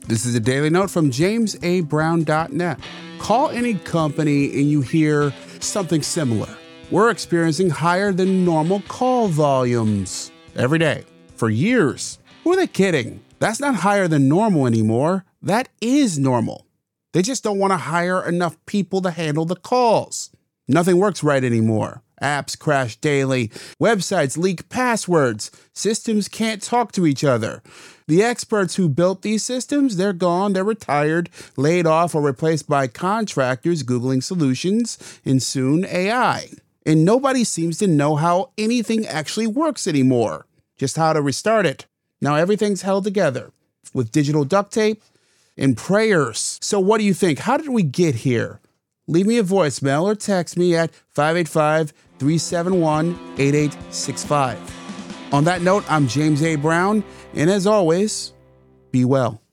This is a daily note from jamesabrown.net. Call any company and you hear something similar. We're experiencing higher than normal call volumes every day for years. Who are they kidding? That's not higher than normal anymore. That is normal. They just don't want to hire enough people to handle the calls. Nothing works right anymore. Apps crash daily. Websites leak passwords. Systems can't talk to each other. The experts who built these systems, they're gone, they're retired, laid off, or replaced by contractors Googling solutions, and soon AI. And nobody seems to know how anything actually works anymore. Just how to restart it. Now everything's held together with digital duct tape and prayers. So what do you think? How did we get here? Leave me a voicemail or text me at 585-371-8865. On that note, I'm James A. Brown, and as always, be well.